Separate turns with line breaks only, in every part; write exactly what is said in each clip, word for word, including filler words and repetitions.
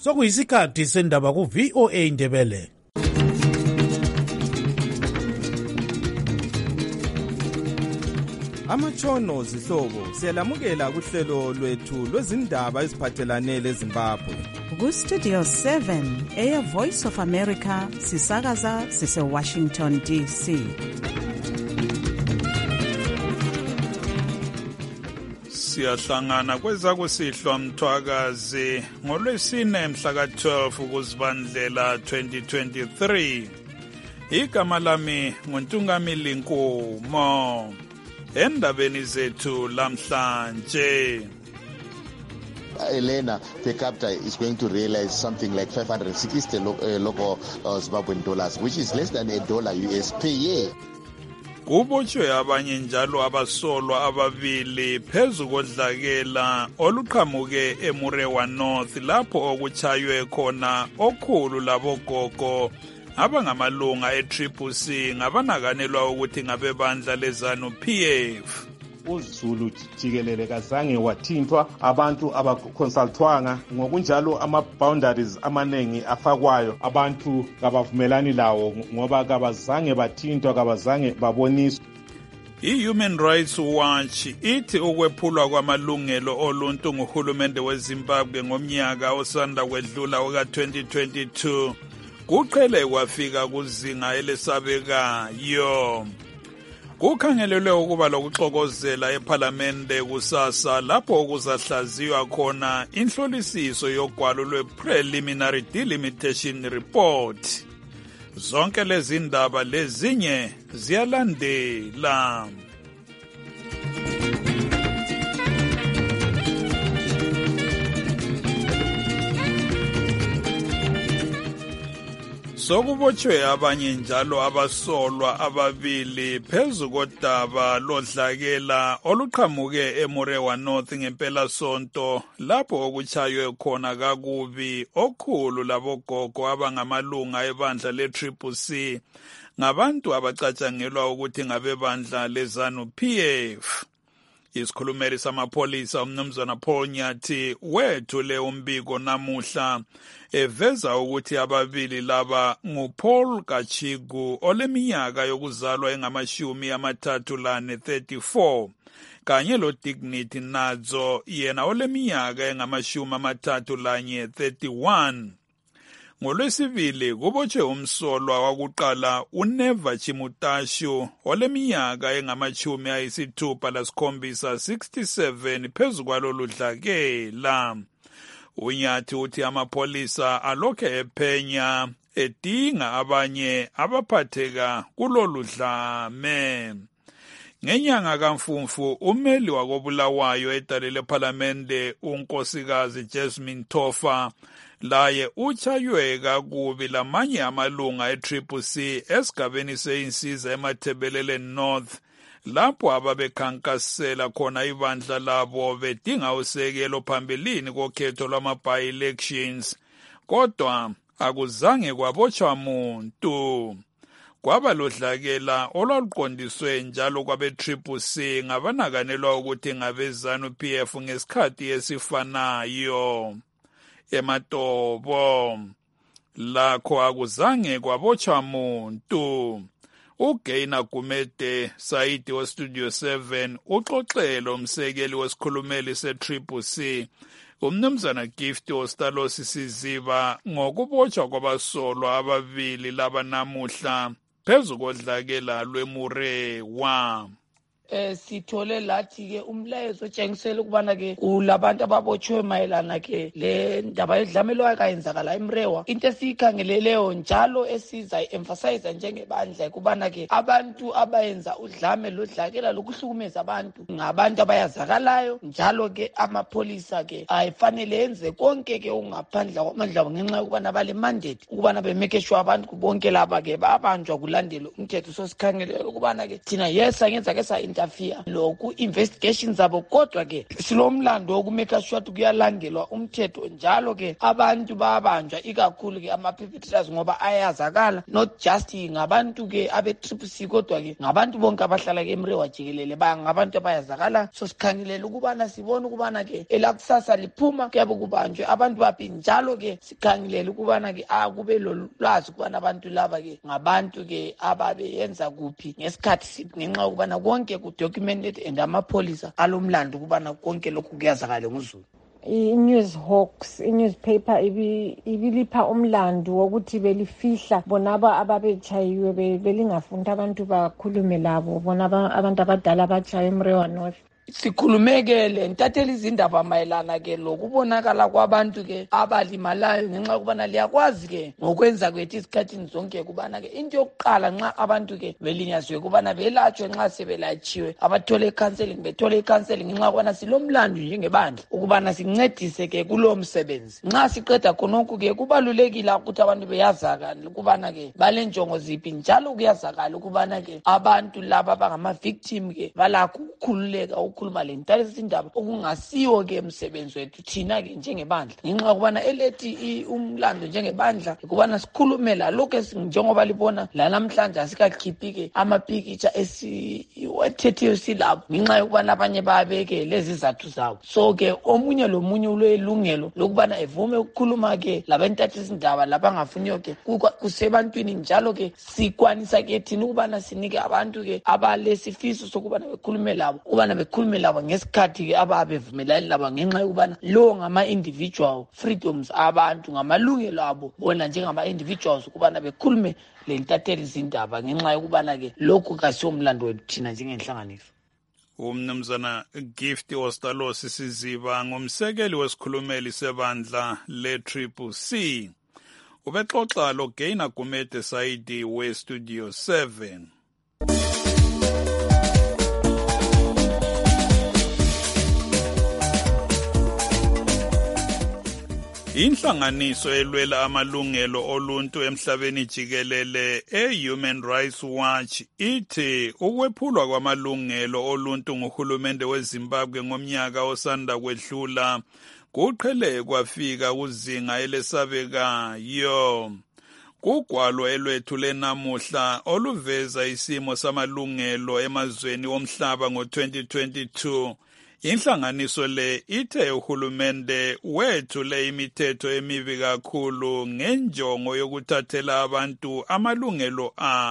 sokuyisikhathi sendaba ku-V O A Ndebele.
Amatshono zihlobo siyalamukela kuhlelo lwethu lwezindaba eziphathelane leZimbabwe.
Ku-Studio seven, Air Voice of America, sisakaza sise-Washington D C.
Siyahlangana kwezakusihlwa Mthwakazi ngolwesine mhla ka twelve kuZibandlela twenty twenty-three. Igama lami nguNtungamili Nkumo. Endabeni zethu lamhlanje.
Elena per capita is going to realize something like five hundred sixty lo- uh, local uh, Zimbabwean dollars, which is less than a dollar U S per year.
Kubotshwe abanye njalo abasolwa ababili phezu kodlakela oluqhamuke eMurewa North lapho okuchaywe khona okhulu labogogo abangamalunga e-Triple C ngabanakanelwa ukuthi ngabebandla lezanu P F.
uZulu jikelele kazange wathintwa, abantu abakonsultwanga, ngokunjalo ama-boundaries amanengi afakwayo abantu kabavumelani lawo ngoba kabazange bathintwa, kabazange baboniswa.
I-Human Rights Watch ithi ukwephulwa kwamalungelo oluntu nguhulumende weZimbabwe ngomnyaka osanda kwedlula oka twenty twenty-two kuqhele kwafika kuzinga elesabekayo. Kukhangelelwe ukuba lokuxokozela ePhalamende kusasa lapho kuzahlaziywa khona inhlolisiso yogwalo lwe-Preliminary Delimitation Report. Zonke lezi ndaba lezinye ziyalandela. Sokubotshwe abanye njalo abasolwa ababili phezu kodaba lodlakela oluqhamuke eMurewa North ngempela sonto lapho okuchaywe khona kakubi okhulu labogogo abangamalunga ebandla le-Triple C ngabantu abacatshangelwa ukuthi ngabebandla lezanu P F. Isikhulumeli samapholisa umnumzana Paul Nyathi wethule umbiko namuhla eveza ukuthi ababili laba nguPaul Kachigu oleminyaka yokuzalwa engamashumi amathathu lane thirty-four kanye loDignity Nadzo yena oleminyaka engamashumi amathathu lanye thirty-one. Ngolwesibili kubotshwe umsolwa wakuqala uNeva Chimutashu oleminyaka engamachumi ayisithupha lasikhombisa sixty-seven phezu kwalolu dlakela. Unyathi uthi amapholisa alokhe ephenya edinga abanye abaphatheka kulolu dlame. Ngenyanga kaMfumfu umeli wakobulawayo edale lePhalamende unkosikazi Jasmine Tofa laye uchaywe kakubi lamanye amalunga e-Triple C esigabeni seyinsiza eMathebelele North lapho ababekhankasela khona ibandla labo bedinga usekelo phambilini kokhetho lwama-by-elections kodwa akuzange kwabotshwa muntu. Kwaba lodlakela olwaluqondiswe njalo kwabe-Triple C ngabanakanelwa ukuthi ngabezanu P F ngesikhathi esifanayo. Ematobo lakho akuzange kwabotshwa muntu. uGaina Gumede Saidi weStudio seven uxoxele umsekeli wesikhulumeli se-Triple C umnumzana Gift Ostalosi Siziba ngokubotshwa kwabasolwa ababili laba namuhla phezu kodlakela lweMurewa.
Eh sithole lathi ke umlayezo otshengisela ukubana ke kulabantu ababotshwe mayelana ke le ndaba yedlamelwayo kayenzakala eMurewa. Into esiyikhangeleleyo njalo esiza emphasize njengebandla kubana ke abantu abayenza udlame lodlakela lokuhlukumeza abantu ngabantu abayazakalayo njalo ke amapholisa ke ayifanele enze konke ke ungaphandla kwamandla ngenxa yokubana bale mandate ukubana bemeke sure abantu bonke laba ke babanjwa kulandela umthetho. So sikhangelele ukubana ke thina yes angenza ke sa interfere loku investigations zabo, kodwa ke silomlando wokumeka sure ukuthi kuyalandelwa umthetho, njalo ke abantu babanjwa ikakhulu ke ama-perpetrators ngoba ayazakala, not just ngabantu ke abe-triple C kodwa ke ngabantu bonke abahlala ke eMrewa jikelele ngabantu abayazakala. So sikhangelela ukubana sibone ukubana ke elakusasa liphuma kuyabe kubanjwe abantu baphi, njalo ke sikhangelela ukubana ke akube lolwazi ukubana abantu laba ke ngabantu ke ababeyenza kuphi ngesikhathi siphi, ngenxa ukubana konke ku-documented and amapholisa alomlando ukubana konke lokhu kuyazakala nguzulu.
I-News Hawks, i-newspaper ibilipha umlando wokuthi belifihla bonaba ababechayiwe belingafunda abantu bakhulume labo, bonaba abantu abadala abachaye eMrewa North.
Sikhulumeke ntathela izindaba mayelana ke lokubonakala kwabantu ke abalimalayo, ngenxa ukubana liyakwazi ke ngokwenza kwethu isikhathini zonke kubana ke into yokuqala nxa abantu ke belinyazwe kubana belatshwe, nxa sebelatshiwe abathole counseling bethole counseling, ngenxa ukubana silomlando njengebandla ukubana sincedise ke kulo msebenzi. Nxa siqeda khonokho ke kubalulekile ukuthi abantu beyazakala ukubana ke balenjongo ziphi, njalo kuyazakala ukubana ke abantu laba bangama victim ke balakho ukukhululeka ukukhuluma le ntale izindaba okungasiwo ke emsebenzi wethu thina ke njengebandla, ngenxa ukubana elethi umlando njengebandla ukubana sikhulumela lokho njengoba libona la namhlanje asikakhiphi ke amapikitsha esiwethethiyo silabo, ngenxa yokubana abanye babeke lezi zathu zabo. So ke omunye lomunye ulelungelo lokubana evume ukukhuluma ke labentatha izindaba labangafuniyo ke kusebantwini, njalo ke sikwanisa ke thina ukubana sinike abantu ke abalesifiso sokubana bekhulume labo ukubana bekhulume labo ngesikhathi ke ababevumelani labo, ngenxa yokubana lo ngama-individual freedoms abantu, ngamalungelo abo bona njengama-individuals ukubana bekhulume le ntatheli izindaba, ngenxa yokubana ke lokhu kasiyomlando wethu thina njengenhlanganiso.
Umnumzana Gift Ostalosi Siziba ngumsekeli wesikhulumeli sebandla le-Triple C ubexoxa lo Gaina Gumede Saidi we-Studio seven. Inhlanganiso elwela amalungelo oluntu emhlabeni jikelele e-Human Rights Watch ithi ukwephulwa kwamalungelo oluntu nguhulumende weZimbabwe ngomnyaka osanda kwedlula kuqhele kwafika kuzinga elesabekayo. Kugwalo elwethu lenamuhla oluveza isimo samalungelo emazweni omhlaba ngo-twenty twenty-two, inhlanganiso le ithe uhulumende wethule imithetho emibi kakhulu ngenjongo yokuthathela abantu amalungelo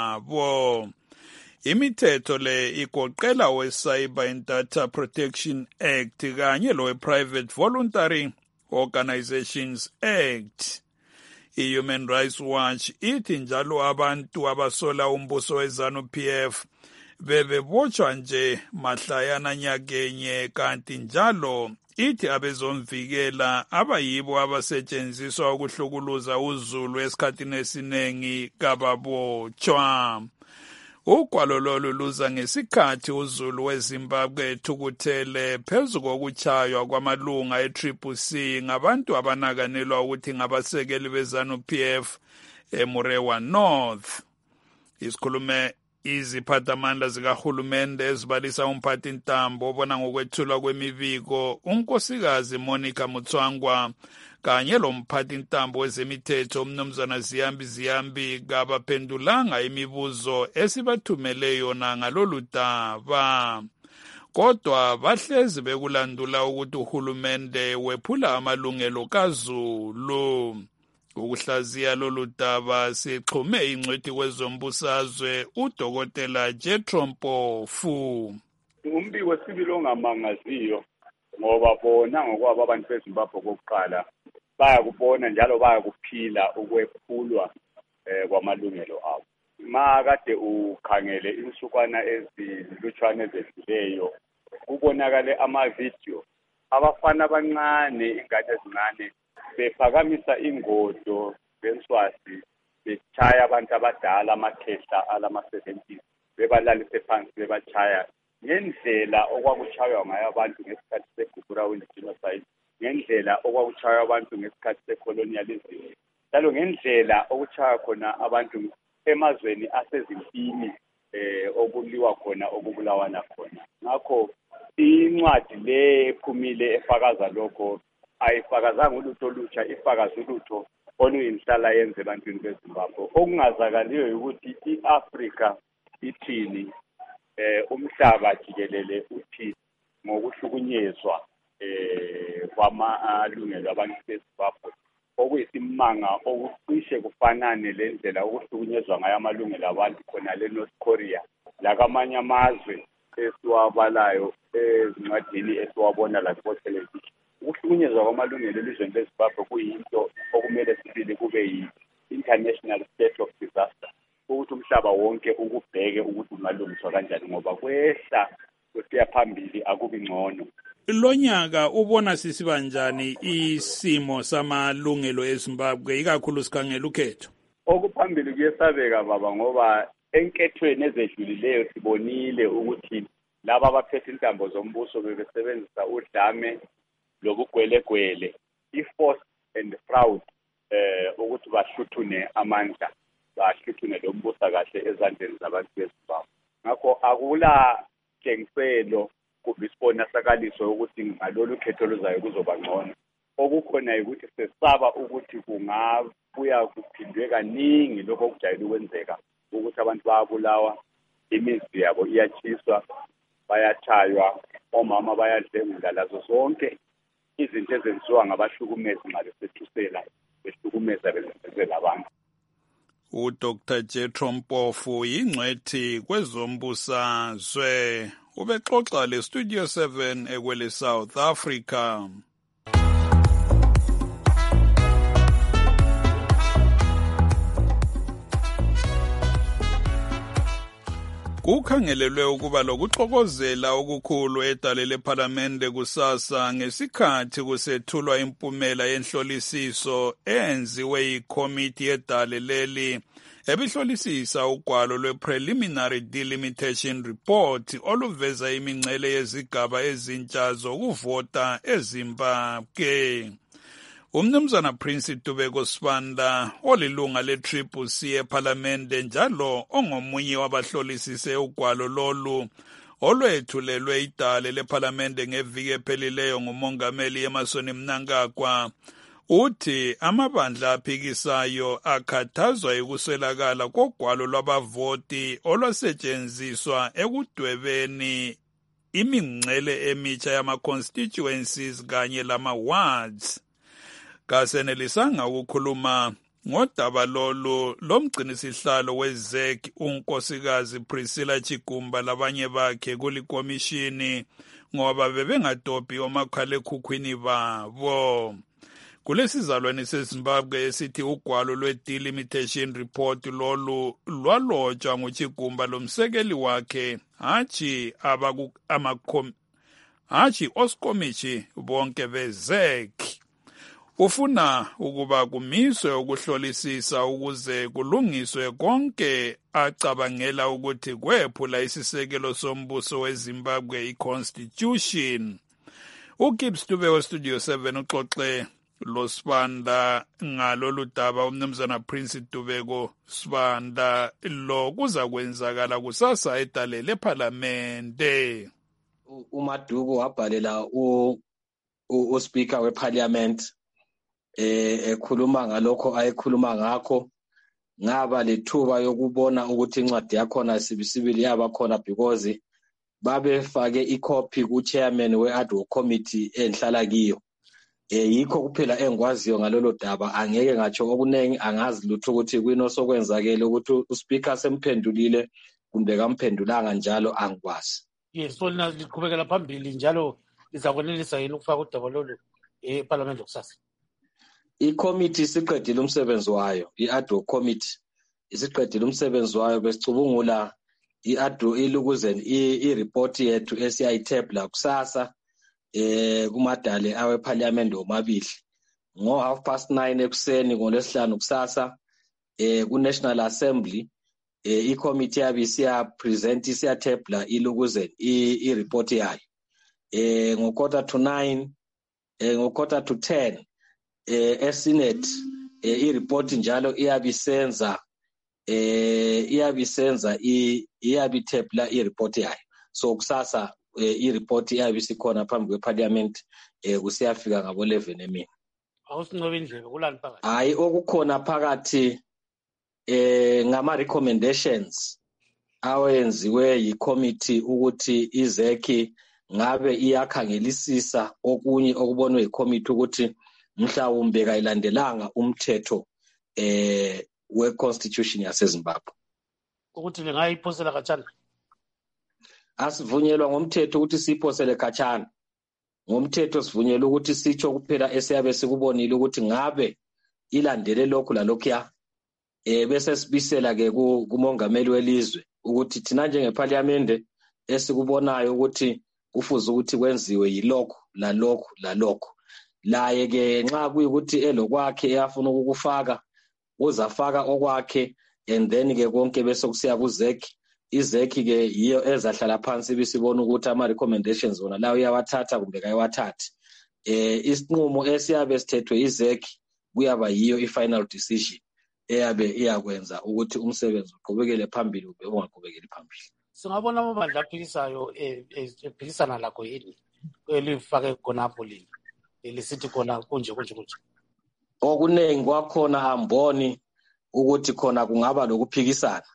abo. Imithetho le igoqela we-Cyber and Data Protection Act kanye lowe-Private Voluntary Organizations Act. I-Human Rights Watch ithi njalo abantu abasola umbuso we-ZANU-P F bebebotshwa nje mahlayana nyakenye, kanti njalo ithi abezomvikela abayibo abasetshenziswa ukuhlukuluza uzulu esikhathini esiningi kababotshwa. Ugwalo lolu luza ngesikhathi uzulu weZimbabwe ethukuthele phezu kokutshaywa kwamalunga e-Triple C ngabantu abanakanelwa ukuthi ngabasekeli be-ZANU-P F eMrewa North. Isikhulume iziphathamandla zikahulumende ezibalisa umphathintambo obona ngokwethulwa kwemibiko unkosikazi Monica Mutswangwa kanye lomphathintambo wezemithetho umnumzana Ziyambi Ziyambi kabaphendulanga imibuzo esibathumele yona ngalolu daba, kodwa bahlezi bekulandula ukuthi uhulumende wephula amalungelo kaZulu. Ukuhlaziya lolu daba sixhume ingcwethi kwezombusazwe uDokotela Jethro Mpofu.
Umbiko wesibili ongamangaziyo ngoba bona ngokwabo abantu beZimbabwe kokuqala bayakubona njalo bayakuphila ukwephulwa eh, kwamalungelo abo. Ma kade ukhangele insukwana ezilutshwane ezedluleyo kubonakale ama-video abafana abancane, ingane ezincane bephakamisa ingodo benswazi bechaya abantu abadala amakhehla alama-seventies bebalalise phansi bebachaya ngendlela okwakuchaywa ngayo abantu ngesikhathi segugura genocide, ngendlela okwakuchaywa abantu ngesikhathi secolonialism, njalo ngendlela okuchaywa khona abantu emazweni asezimpini eh okuliwa khona okubulawana khona. ngakho incwadi le ephumile efakaza lokho ayifakazanga ulutho olutsha, ifakaza ulutho oluyinhlala yenze ebantwini beZimbabwe. Okungazakaliyo ukuthi i-Afrika ithini, eh umhlaba jikelele uthini ngokuhlukunyezwa eh kwamalungelo abantu beZimbabwe, okuyisimanga okucishe kufanane lendlela ukuhlukunyezwa ngayo amalungelo abantu khona le North Korea lakamanye amazwe esiwabalayo ezincwadini esiwabona la ku television. Ukuhlukunyezwa kwamalungelo elizweni leZimbabwe kuyinto okumele sibili kube yi-international state of disaster, ukuthi umhlaba wonke ukubheke ukuthi ungalungiswa kanjani, ngoba kwehla kusiya phambili akubi ngcono.
Lo nyaka ubona sisiba njani isimo samalungelo eZimbabwe ikakhulu sikhangela ukhetho?
Okuphambili kuyesabeka baba, ngoba enkethweni ezedlulileyo sibonile ukuthi laba abaphethe intambo zombuso bebesebenzisa udlame lobugwelegwele, i-force and fraud, eh ukuthi bahluthune amandla, bahluthune lo mbuso kahle ezandleni zabantu beZimbabwe. Ngakho akula tshengiselo kumbe isibonakaliso ukuthi ngalolu khetho luzayo kuzoba ngcono. Okukhona ukuthi sesaba ukuthi kungabuya kuphindwe kaningi lokho okujayele ukwenzeka, ukuthi abantu bayabulawa, imizi yabo iyachiswa, bayachaywa, omama bayadlengula, lazo zonke izinto ezenziwa ngabahlukumezi nxa besethusela behlukumeza bezenzela abantu.
uDoctor Jethro Mpofu yingcwethi kwezombusazwe ubexoxa le Studio seven ekwele South Africa. Kukhangelelwe ukuba lokuxokozela okukhulu edale lePhalamende kusasa ngesikhathi kusethulwa impumela yenhlolisiso enziwe yikomiti yedale leli ebihlolisisa ugwalo lwe-Preliminary Delimitation Report oluveza imingcele yezigaba ezintsha zokuvota eZimbabwe. Umnumzana Prince Tubeko Sibanda olilunga le-Triple C ePhalamende njalo ongomunye wabahlolisise ugwalo lolu olwethulelwe idale lePhalamende ngeviki ephelileyo ngumongameli Emmerson Mnangagwa, uthi amabandla aphikisayo akhathazwa yikuswelakala kogwalo lwabavoti olwasetshenziswa ekudwebeni imingcele emitsha yama-constituencies kanye lama-wards. Kasenelisanga ukukhuluma ngodaba lolu lomgcinisihlalo we-Z E C unkosikazi Priscilla Chigumba labanye bakhe kulikomishini ngoba bebengadobhi omakhalekhukhwini babo. Kulesizalwane seZimbabwe esithi ugwalo lwe-Delimitation Report lolu lwalotshwa nguChigumba lomsekeli wakhe hatshi abaku amakom hatshi oskomichi bonke be-Z E C. Ufuna ukuba kumiswe ukuhlolisisa ukuze kulungiswe konke acabangela ukuthi kwephula isisekelo sombuso weZimbabwe i-Constitution. uGibbs Tubeko Studio seven uxoxe lo Sibanda ngalolu daba. Umnumzana Prince Tubeko Sibanda lo kuza kwenzakala kusasa edale lePhalamende.
uMaduku wabhalela u uSpeaker weParliament eh ekhuluma ngalokho ayekhuluma ngakho. Ngaba lethuba yokubona ukuthi incwadi yakhona sibisibili yaba khona because babefake icopy ku-chairman we-ad hoc committee enhlala kiyo. Eh yikho kuphela engikwaziyo ngalolo daba, angeke ngatsho okuningi, angazi lutho ukuthi kwino sokwenzakele ukuthi uSpeaker semphendulile kumbe kamphendulanga njalo angikwazi.
Yes, so lina liqhubekela phambili njalo lizakwenelisa yini ukufaka udaba lolu eParliament kusasa?
I-committee isiqedile umsebenzi wayo, i-ad hoc committee isiqedile umsebenzi wayo, besicubungula i-ad hoc ilukuze i-report yethu esiyayithebula kusasa eh kumadale aweParliament omabili ngo half past nine ekuseni ngolesihlanu kusasa eh ku-National Assembly. Eh i-committee yabe siya present isiyathebula ilukuze i-report yayo eh ngo quarter to nine eh ngo quarter to ten eh eSenate eh i-report njalo iyabisenza eh iyabisenza iyabithebula i-report yayo. So kusasa i-report iyabe isikhona phambi kweparliament eh kusiyafika ngabo eleven emini.
Awusinqobe indlebe kulani phakathi?
Hayi okukhona phakathi eh ngama recommendations awenziwe yi-committee ukuthi izeki ngabe iyakhangelisisa okunye okubonwe yi-committee ukuthi mhlawumbe kayilandelanga umthetho eh we-constitution yaseZimbabwe.
Ukuthi lingayiphosela khatshana?
Asivunyelwa ngomthetho ukuthi siphosele khatshana. Ngomthetho sivunyelwa ukuthi sitsho kuphela esiyabe sikubonile ukuthi ngabe ilandele lokhu lalokhuya eh bese sibisela ke kumongameli welizwe ukuthi thina njengeparliament esikubonayo ukuthi kufuze ukuthi kwenziwe yilokho lalokho lalokho. Laye ke nxa kuyikuthi elokwakhe eyafuna ukukufaka uzafaka okwakhe and then ke konke bese kusiya kuzeki. Izeki ke yiyo ezahlala phansi bisibona ukuthi ama recommendations wona la uyawathatha kumbe kayewathathi. Eh isinqumo esiyabe sithethwe izeki kuyaba yiyo i-final decision eyabe iyakwenza ukuthi umsebenzi uqhubekele phambili ube ungaqhubekeli phambili.
Singabona amabandla aphikisayo ephikisana lakho yini elifake khonapho lini elisithi khona kunje kunje kunje.
Okunengi kwakhona amboni ukuthi khona kungaba lokuphikisana.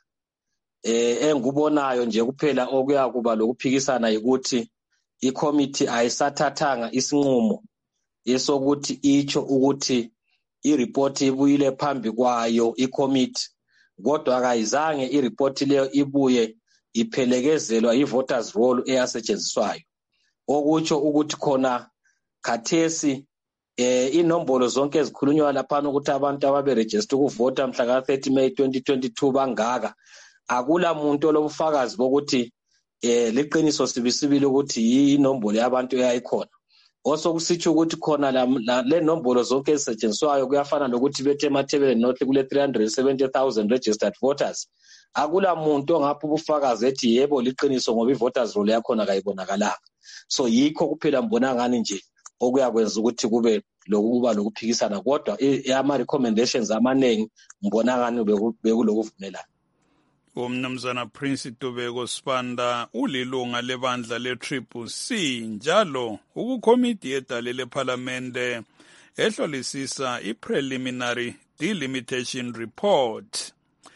Eh engubonayo nje kuphela okuya kuba lokuphikisana ukuthi i-committee ayisathathanga isinqumo esokuthi icho ukuthi i-report ibuyile phambi kwayo i-committee kodwa akayizange i-report leyo ibuye iphelekezelwa i-voters roll eyasetshenziswayo. Okutsho ukuthi khona khathesi eh inombolo zonke ezikhulunywa lapha ukuthi abantu ababe register ukuvota mhla ka thirty May twenty twenty-two bangaka. Akula muntu olobufakazi bokuthi eh liqiniso sibisibili ukuthi inombolo yabantu eyayikhona. Osokusitsho ukuthi khona le nombolo zonke ezisetshenziswayo kuyafana lokuthi bethe emathebeleni nothi kule three hundred seventy thousand registered voters. Akula muntu ongapha ubufakazi ethi yebo liqiniso ngoba i-voters roll yakhona kayibonakalanga. So yikho kuphela mbona ngani nje okuyakwenza ukuthi kube lokuba lokuphikisana kodwa ama recommendations amanengi mbona ngani bekulokuvumelana.
Umnumzana Prince Tubeko Sibanda ulilunga lebandla le-Triple C njalo ukukomiti yedale lephalamende ehlolisisa i-preliminary delimitation report.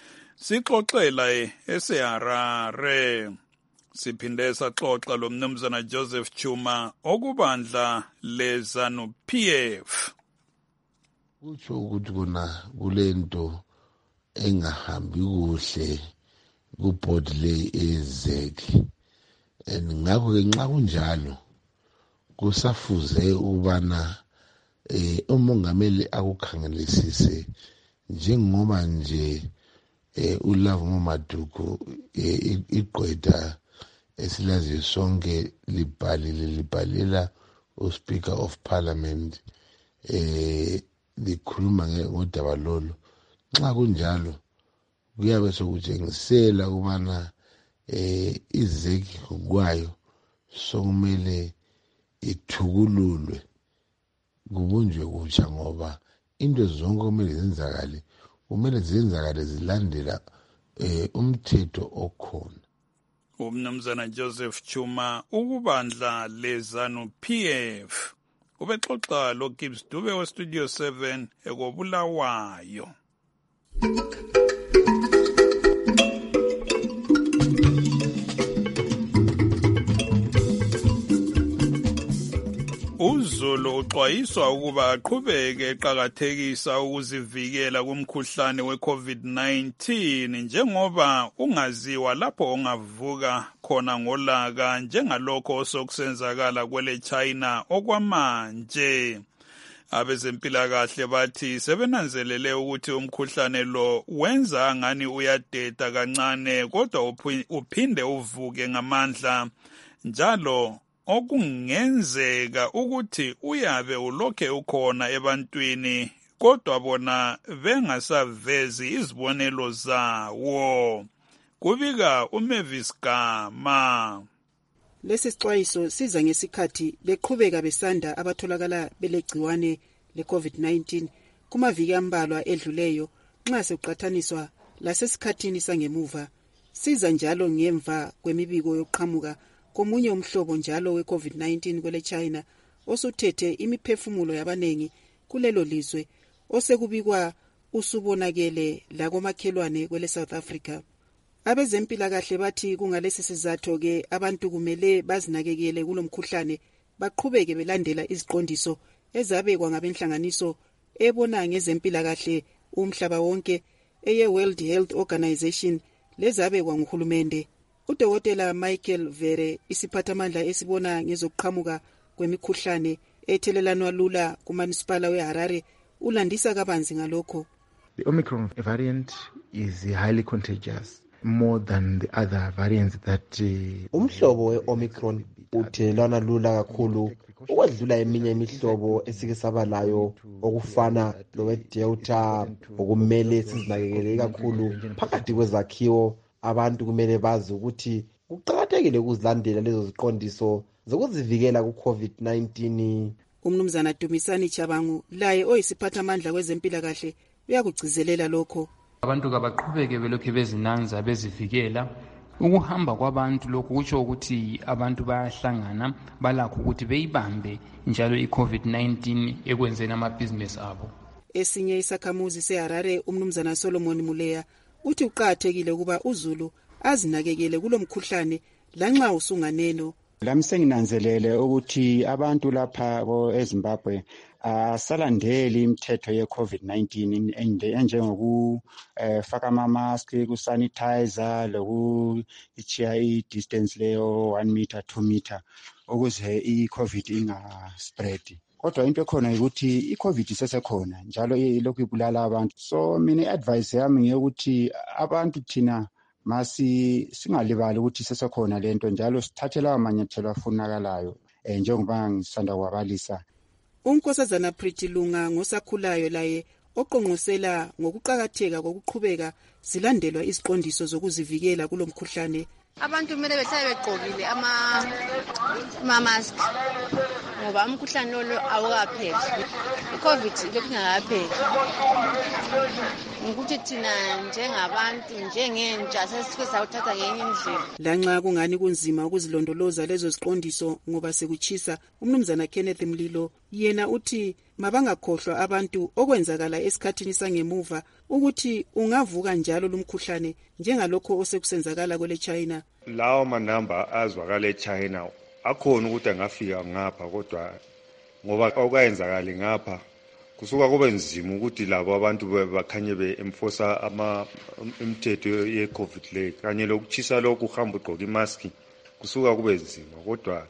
Sixoxela eseHarare siphinde saxoxa lo mnumzana Joseph Chuma okubandla leZANU-P F.
Kutsho ukuthi kuna kulento engahambi kuhle ku-board le ezeki and ngakho ke nxa kunjalo kusafuze ubana eh umongameli akukhangelisise njengoba nje eh uLavumo Maduku iqhweda esilaziyo sonke libhalile libhalela uSpeaker of Parliament eh likhuluma ngodaba lolu. Nxa kunjalo kuyabe sokutshengisela ukubana eh izeki kwayo sokumele ithukululwe kubunjwe kutsha ngoba into zonke kumele zenzakale kumele zenzakale zilandela eh umthetho okhona.
Umnumzana Joseph Chuma ukubandla leZANU-P F ubexoxa lo Gibbs Dube we Studio seven ekobulawayo. Uzulu uxwayiswa ukuba aqhubeke eqhakathekisa ukuzivikela kumkhuhlane we-COVID nineteen njengoba ungaziwa lapho ongavuka khona ngolaka njengalokho osokusenzakala kwele China okwamanje. Abezempilakahle bathi sebenanzelele ukuthi umkhuhlane lo wenza ngani uyadeda kancane kodwa uphinde uvuke ngamandla njalo okungenzeka ukuthi uyabe ulokhe ukhona ebantwini kodwa bona bengasavezi izibonelo zawo. Kubika uMavis Gama.
Lesi sixwayiso siza ngesikhathi beqhubeka besanda abatholakala belegciwane le-COVID nineteen kumaviki ambalwa edluleyo nxa sekuqathaniswa lasesikhathini sangemuva. Siza njalo ngemva kwemibiko yokuqhamuka komunye umhlobo njalo we-COVID nineteen kwele China osuthethe imiphefumulo yabanengi kulelo lizwe osekubikwa usubonakele la komakhelwane kwele South Africa. Abezempilakahle bathi kungalesi sizatho ke abantu kumele bazinakekele kulomkhuhlane baqhubeke belandela iziqondiso ezabekwa ngabenhlanganiso ebona ngezempilakahle umhlaba wonke eye World Health Organization lezabekwa nguhulumende. Udokotela Michael Vere isiphathamandla esibona ngezokuqhamuka kwemikhuhlane ethelelanwa lula kuMunicipal weHarare ulandisa kabanzi ngalokho.
The Omicron variant is highly contagious, more than the other variants that uh,
umhlobo we-Omicron uthelelana lula kakhulu ukwadlula eminye imihlobo esike saba layo okufana lowe-Delta. Okumele sizinakekele kakhulu phakathi kwezakhiwo. Abantu kumele bazi ukuthi kuqakathekile ukuzilandela lezo ziqondiso zokuzivikela ku-COVID nineteen.
Umnumzana Dumisani Chabangu laye oyisiphathamandla kwezempilakahle uyakugcizelela lokho.
Abantu kabaqhubeke belokhu bezinanza bezivikela. Ukuhamba kwabantu lokhu kutsho ukuthi abantu bayahlangana balakho ukuthi beyibambe njalo i-COVID nineteen ekwenzeni amabhizinesi abo.
Esinye isakhamuzi seHarare umnumzana Solomon Muleya uthi uqathekile ukuba uZulu azinakekele kulomkhuhlane lanxa usunganeno.
Lami senginanzelele ukuthi abantu lapha eZimbabwe asalandeli imithetho ye-COVID nineteen enjengokufaka ama-mask, ku-sanitizer, lokuchiya i-distance leyo one meter, two meter ukuze i-COVID inga-spread. Kodwa into ekhona ukuthi i-COVID isesekhona njalo ilokhu ibulala abantu. So mina i-advice yami ngeyokuthi abantu thina masi singalibali ukuthi sesekhona lento njalo sithathela amanyathelo afunakalayo eh njengoba ngisanda kwabalisa.
Unkosazana Pretty Lunga ngosakhulayo laye oqonqosela ngokuqhakatheka kokuqhubeka zilandelwa iziqondiso zokuzivikela kulomkhuhlane.
Abantu kumele behlale begqokile ama ama mask ngoba umkhuhlane lo awukapheli. I-COVID lokungakapheli. Ukuthi thina njengabantu njengentsha sesike sawuthatha ngenye indlela.
Lanxa kungani kunzima ukuzilondoloza lezo ziqondiso ngoba sekuchisa, umnumzana Kenneth Mlilo yena uthi mabangakhohlwa abantu okwenzakala esikhathini sangemuva ukuthi ungavuka njalo lumkhuhlane njengalokho osekusenzakala kwele China.
Lawo manamba azwakala eChina akhona ukuthi angafika ngapha kodwa ngoba okwenzakala ngapha kusuka kube nzima ukuthi labo abantu bakhanye be-enforce ama imithetho ye-COVID le kanye lokuchisa lokhu uhamba ugqoka imask kusuka kube nzima. Kodwa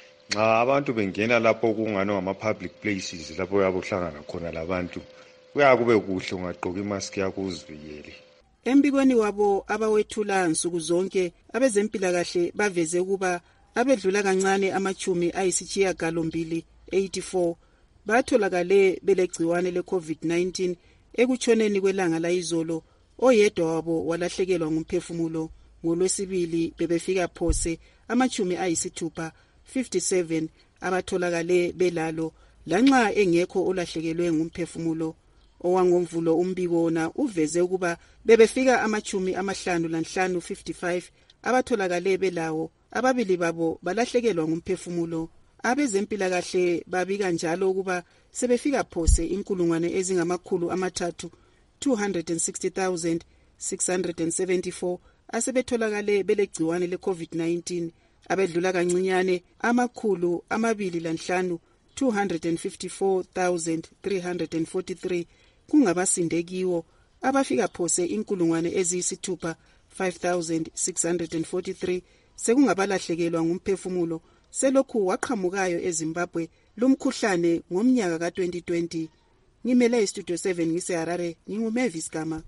nxa abantu bengena lapho kungano ama-public places lapho yabohlangana khona labantu kuyakube kuhle ungagqoka imask yakho uzivikele.
Embikweni wabo abawethula nsuku zonke abezempilakahle baveze kuba abedlula kancane amachumi ayisitshiya galombili eighty-four batholakale belegciwane le-COVID nineteen ekutshoneni kwelanga layizolo. Oyedwa wabo walahlekelwa ngumphefumulo. NgoLwesibili bebefika phose amachumi ayisithupha fifty-seven abatholakale belalo lanxa engekho olahlekelwe ngumphefumulo. Owangomvulo umbiko wona uveze ukuba bebefika amachumi amahlanu lanhlanu fifty-five abatholakale belawo, ababili babo balahlekelwa ngumphefumulo. Abezempilakahle babika njalo ukuba sebefika phose inkulungwane ezingamakhulu amathathu two hundred sixty thousand six hundred seventy-four asebetholakale belegciwane le-COVID nineteen. Abedlula kancinyane amakhulu amabili lanhlanu two hundred fifty-four thousand three hundred forty-three kungabasindekiwo. Abafika phose inkulungwane eziyisithupha five thousand six hundred forty-three sekungabalahlekelwa ngumphefumulo selokhu waqhamukayo eZimbabwe lumkhuhlane ngomnyaka ka twenty twenty. Ngimele iStudio seven ngiseHarare, nginguMavis Gama.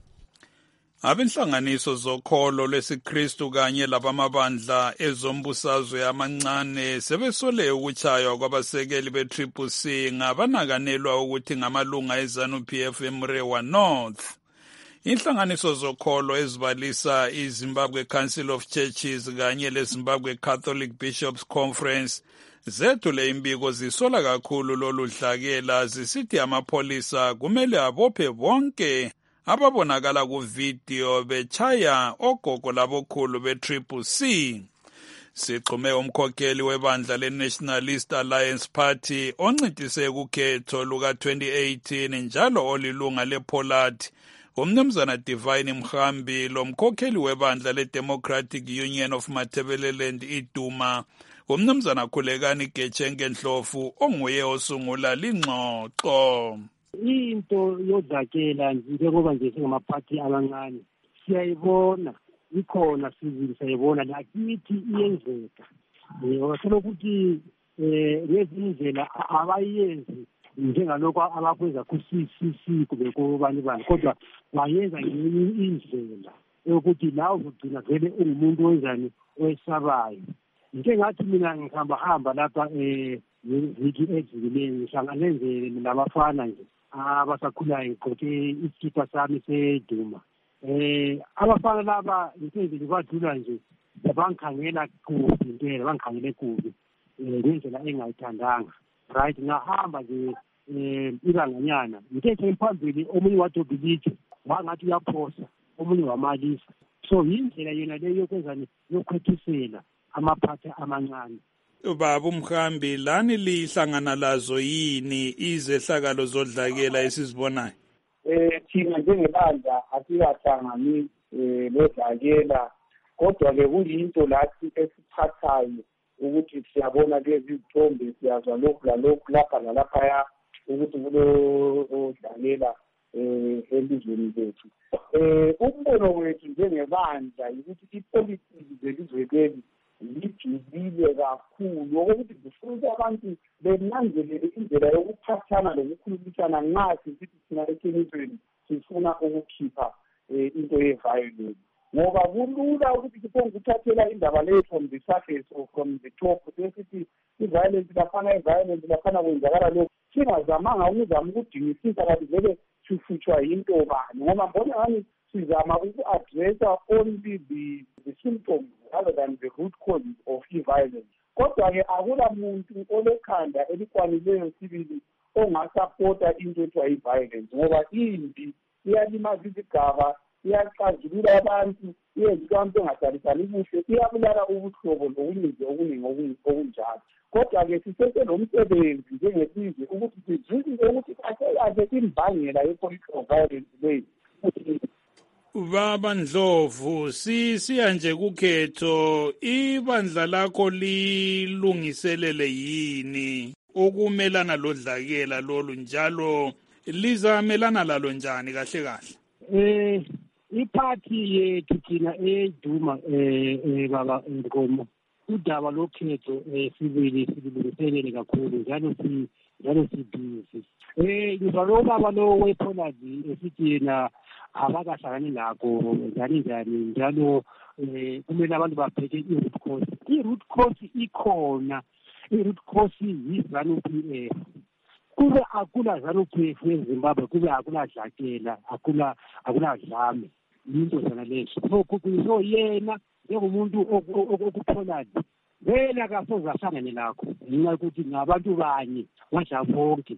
Abenhlanganiso zokholo lwesiKristu kanye labamabandla ezombusazwe amancane sebesole ukuchaywa kwabasekeli be-Triple C ngabanakanelwa ukuthi ngamalunga eZANU-P F eMrewa North. Inhlanganiso zokholo ezibalisa iZimbabwe Council of Churches kanye leZimbabwe Catholic Bishops Conference zethule imbiko zisola kakhulu lolu dlakela zisithi amapholisa kumele abophe bonke ababonakala kuvidiyo bechaya ogogo labokhulu be-Triple C. Siqume umkhokheli webandla le-Nationalist Alliance Party oncintise kukhetho luka twenty eighteen njalo olilunga lePollard. Umnumzana Divine Mhambi lo mkhokheli webandla le-Democratic Union of Matabeleland iDuma. Umnumzana Khulekani Gechenge Ndlovu onguye osungula lingxoxo.
Into yodlakela njengoba nje singamaparty amancane siyayibona ikhona sizini sayibona lakithi iyenzeka ngoba ukuthi eh ngezindlela abayenzi njengalokho abakwenza ku C C C kube kubani bani kodwa bayenza ngenye indlela ukuthi la uzogcina vele ungumuntu wenzani oyesabayo. Into ngathi mina ngihamba hamba lapha eh ngiziki ezikileni ngihlangane nje nabafana nje abasakhulayo ngigqoke isikipa sami seDuma. Eh abafana laba into badlula nje bangikhangela kubi impela bangikhangele kubi ngendlela engayithandanga. Right ngahamba nje eh ibanganyana ngithe emphambili omunye wadobilithi wangathi uyaphosa omunye wamalisa. So indlela yena leyo yokwenzani yokwethisela amaphathe amancane.
Ubaba uMhambi lani lihlangana lazo yini izehlakalo zodlakela esizibonayo?
Eh thina njengebandla asikahlangani eh lodlakela kodwa ke kuyinto lathi esiphathayo ukuthi siyabona lezi zithombe siyazwa lokhu lalokhu lapha nalapha ukuthi kulo dlakela eh elizweni lethu. Eh umbono wethu njengebandla ukuthi ipolitiki zelizwe lethu lijulile kakhulu ukuthi kufuze abantu benanzelele indlela yokuphathana lokukhulumisana nxa sithi thina ethekwini sifuna ukukhipha into ye-violence ngoba kulula ukuthi siphonge ukuthathela indaba leyo from the surface or from the top sesithi i-violence laphana i-violence laphana kwenzakala lokhu singazamanga ukuzama ukudingisisa kanti vele sifutshwa yinto bani ngoba mbona ngani sizama uku-addressa only the, the symptoms rather than the root causes of e-violence. Kodwa-ke akula muntu olekhanda elikwanileyo sibili ongasapota into ethiwa i-violence ngoba imbi iyalimaza izigaba, iyaqazulula abantu, iyenza abantu engadlalisani kuhle, iyabulala ubuhlobo lobuningi okuningi okunjalo. Kodwa-ke sisese lo msebenzi njengesizwe ukuthi sizwisise ukuthi kahle imbangela ye-political violence leyo.
Baba Ndlovu si siya nje kukhetho ibandla lakho lilungiselele yini ukumelana lodlakela lolu njalo lizamelana lalo njani kahle kahle?
Eh iparty yethu thina eDuma eh baba Nkomo udaba lokhetho sibili sibilungiselele kakhulu njalo si njalo sibhizi. Eh ngizalo baba lo wePollard esithi yena abakahlangani lakho njani njani njalo eh kumele abantu baphethe i-root cause. I-root cause ikhona, i-root cause yi-ZANU P F. Kube akula ZANU P F eZimbabwe, kube akula dlakela, akula akula dlame. Into zona lezo. So kuyiso yena njengomuntu okuPollard vele akasoze ahlangane lakho ngenxa yokuthi ngabantu banye bajabonke.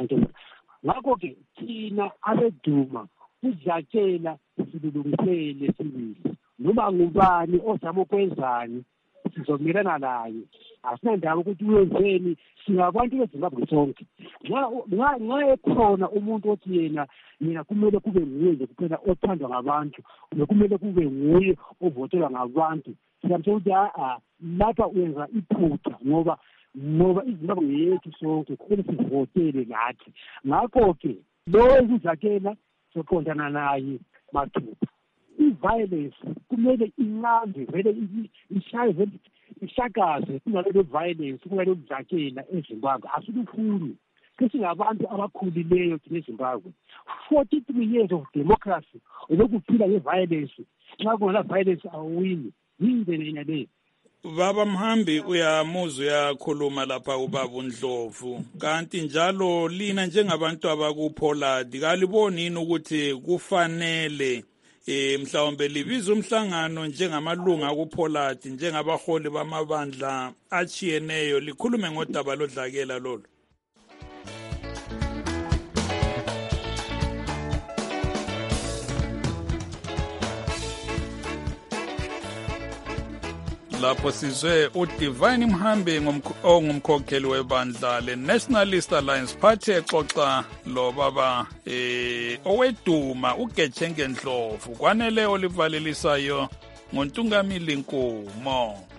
Ngakho ke thina abeDuma kudlakela silungisele sibili noma ngubani ozama ukwenzani sizomelana naye asinandaba ukuthi uyenzeni singabantu beZimbabwe sonke nxa nxa ekhona umuntu othi yena yena kumele kube nguye nje kuphela othandwa ngabantu kumele kube nguye ovotelwa ngabantu siyamtshela ukuthi a lapha uyenza iphutha ngoba ngoba iZimbabwe yethu sonke kumele sivotele lathi. Ngakho-ke lo ezidlakela soqondana naye mathupha. I-violence kumele inqambe vele ishaye vele ishakaze kungalelo violence kungalelo dlakela eZimbabwe asilufuni. Sesingabantu abakhulileyo thina eZimbabwe forty-three years of democracy ukuphila ngeviolence nxa kungela violence awuwini yindlela yena leyo.
Baba Mhambi uyamuzwa uyakhuluma lapha ubaba uNdlovu kanti njalo lina njengabantu abakuPollard kaliboni yini ukuthi kufanele eh mhlawumbe libiza umhlangano njengamalunga kuPollard njengabaholi bamabandla achiyeneyo likhulume ngodaba lodlakela lolo? lapho sizwe uDivine Mhambi ongumkhokheli webandla le-Nationalist Alliance Party exoxa lo baba eh oweduma uGetshenge Ndlovu kwanele olivalelisayo ngoNtungamili Nkumo.